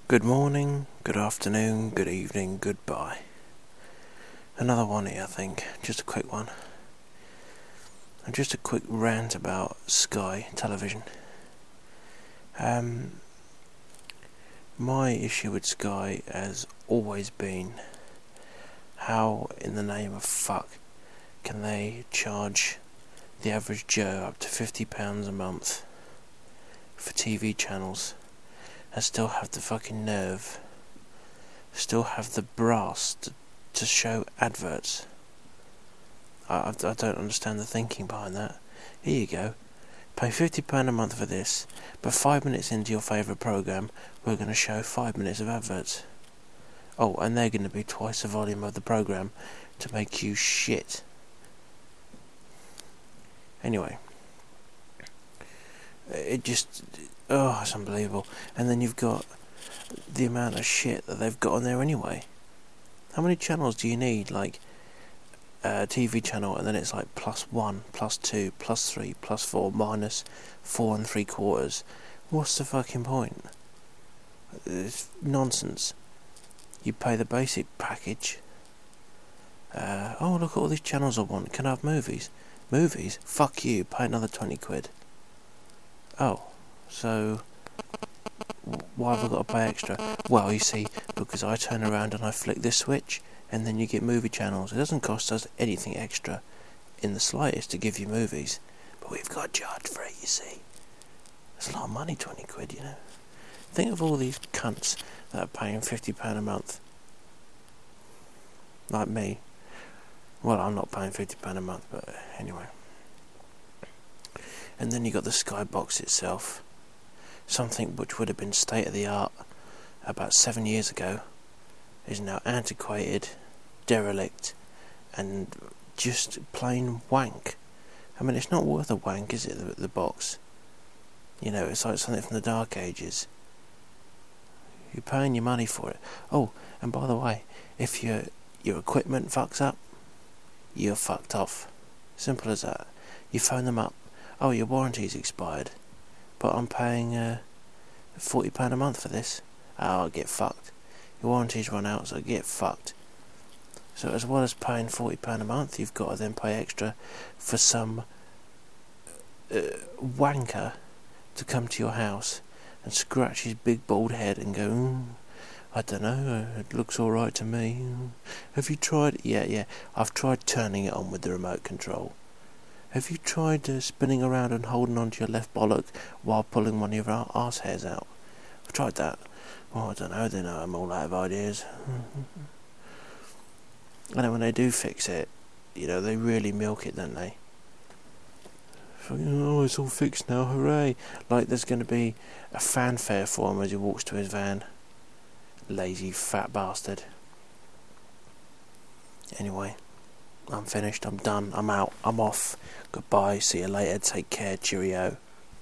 Good morning, good afternoon, good evening, goodbye. Another one here, I think. Just a quick one. And just a quick rant about Sky Television. My issue with Sky has always been how in the name of fuck can they charge the average Joe up to £50 a month for TV channels and still have the fucking nerve, still have the brass to show adverts. I don't understand the thinking behind that. Here you go, pay £50 a month for this, but 5 minutes into your favourite programme we're going to show 5 minutes of adverts. Oh, and they're going to be twice the volume of the programme to make you shit. Anyway, it's unbelievable. And then you've got the amount of shit that they've got on there anyway. How many channels do you need? Like a TV channel, and then it's like +1, +2, +3, +4, -4 3/4. What's the fucking point? It's nonsense. You pay the basic package. Look at all these channels I want. Can I have movies? Movies? Fuck you. Pay another 20 quid. Oh, so why have I got to pay extra? Well, you see, because I turn around and I flick this switch, and then you get movie channels. It doesn't cost us anything extra in the slightest to give you movies, but we've got to charge for it, you see. It's a lot of money, 20 quid, you know. Think of all these cunts that are paying £50 a month. Like me. Well, I'm not paying £50 a month, but anyway. And then you got the Sky Box itself. Something which would have been state of the art about 7 years ago is now antiquated, derelict, and just plain wank. I mean, it's not worth a wank, is it, the box? You know, it's like something from the Dark Ages. You're paying your money for it. Oh, and by the way, if your equipment fucks up, you're fucked off. Simple as that. You phone them up. Oh, your warranty's expired, but I'm paying £40 a month for this. Oh, I'll get fucked. Your warranty's run out, so get fucked. So as well as paying £40 a month, you've got to then pay extra for some wanker to come to your house and scratch his big bald head and go, I don't know, it looks alright to me. Have you tried? Yeah, I've tried turning it on with the remote control. Have you tried spinning around and holding onto your left bollock while pulling one of your arse hairs out? I've tried that. Oh, I don't know, I'm all out of ideas. And then when they do fix it, you know, they really milk it, don't they? Oh, it's all fixed now, hooray! Like there's going to be a fanfare for him as he walks to his van. Lazy fat bastard. Anyway, I'm finished, I'm done, I'm out, I'm off. Goodbye, see you later, take care, cheerio.